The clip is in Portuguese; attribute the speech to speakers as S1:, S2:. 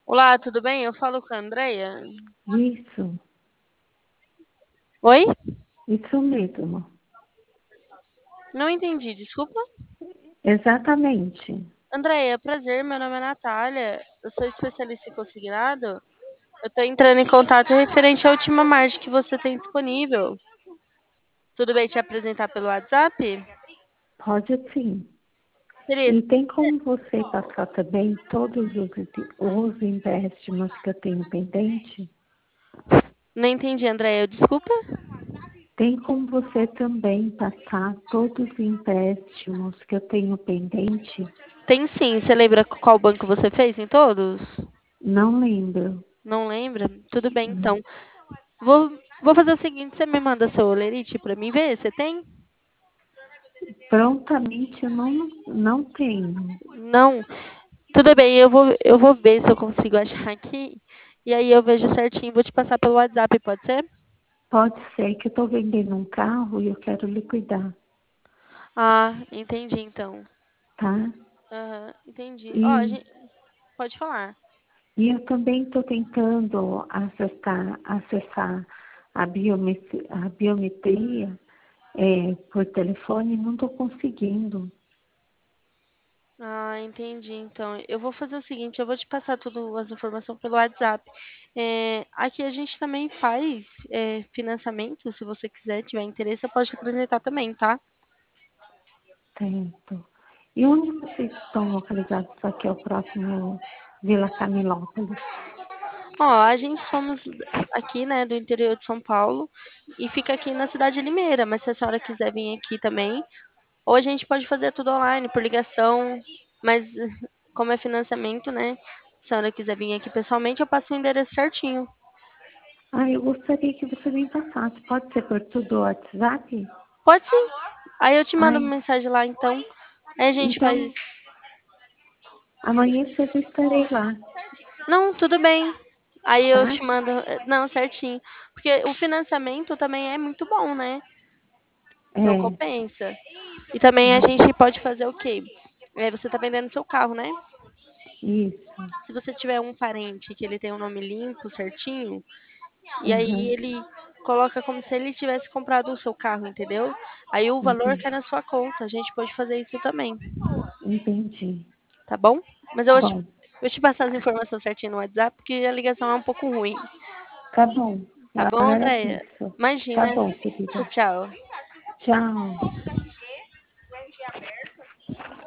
S1: Olá, tudo bem? Eu falo com a Andrea.
S2: Isso,
S1: Oi?
S2: isso mesmo.
S1: Não entendi, desculpa.
S2: Exatamente.
S1: Andrea, prazer, meu nome é Natália. Eu sou especialista em consignado. Eu estou entrando em contato referente à última margem que você tem disponível. Tudo bem te apresentar pelo WhatsApp?
S2: Pode sim.
S1: Seria...
S2: E tem como você passar também todos os empréstimos que eu tenho pendente?
S1: Não entendi, Andrea, desculpa.
S2: Tem como você também passar todos os empréstimos que eu tenho pendente?
S1: Tem sim. Você lembra qual banco você fez em todos?
S2: Não lembro.
S1: Não lembra? Tudo bem,
S2: Não.
S1: então. Vou, vou fazer o seguinte, você me manda seu olerite para mim ver? Você tem?
S2: Prontamente eu não tenho.
S1: Não. Tudo bem, eu vou ver se eu consigo achar aqui. E aí eu vejo certinho, vou te passar pelo WhatsApp, pode ser?
S2: Pode ser que eu estou vendendo um carro e eu quero liquidar,
S1: Ah, entendi então.
S2: tá?
S1: Aham, entendi. Ó,
S2: E
S1: pode falar.
S2: E eu também estou tentando acessar a biometria por telefone e não estou conseguindo.
S1: Ah, entendi. Então, eu vou fazer o seguinte, eu vou te passar todas as informações pelo WhatsApp. Aqui a gente também faz financiamento, se você quiser, tiver interesse, eu posso te apresentar também, tá?
S2: Certo. E onde vocês estão localizados? Aqui é o próximo Vila Camilópolis.
S1: Ó, a gente somos aqui, né, do interior de São Paulo e fica aqui na cidade de Limeira, mas se a senhora quiser vir aqui também, ou a gente pode fazer tudo online, por ligação, mas como é financiamento, né, se a senhora quiser vir aqui pessoalmente, eu passo o endereço certinho.
S2: Ah, eu gostaria que você me passasse. Pode ser por tudo WhatsApp?
S1: Pode sim. Aí eu te mando uma
S2: Ai,
S1: mensagem lá, então. Aí a gente faz.
S2: então amanhã cedo eu estarei lá,
S1: Não, tudo bem. Aí eu
S2: tá?
S1: te mando. Não, certinho. Porque o financiamento também é muito bom, né? Então
S2: É,
S1: compensa. E também a gente pode fazer o quê? Você tá vendendo seu carro, né?
S2: isso.
S1: Se você tiver um parente que ele tem um nome limpo, certinho, e aí
S2: Aham,
S1: ele coloca como se ele tivesse comprado o seu carro, entendeu? Aí o valor
S2: entendi.
S1: cai na sua conta. A gente pode fazer isso também,
S2: Entendi.
S1: tá bom? Mas eu
S2: Bom,
S1: vou te passar as informações certinho no WhatsApp, porque a ligação é um pouco ruim.
S2: tá bom.
S1: Tá
S2: Eu
S1: bom, Andréia?
S2: agradeço. Tá
S1: Imagina.
S2: bom,
S1: Tchau,
S2: querida.
S1: tchau.
S2: Tchau.